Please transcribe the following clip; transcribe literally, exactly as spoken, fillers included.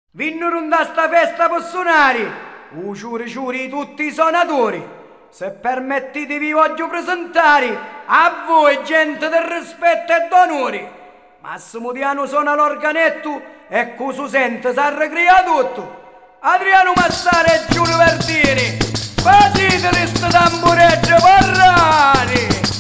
Vinnero da sta festa per suonare, u ciuri ciuri tutti i suonatori. Se permettete vi voglio presentare a voi gente del rispetto e d'onore. Massimo Diano suona l'organetto e cosa sente si arrecrea tutto. Adriano Massare e Giulio Verdini, facete questo tambureggio parlare.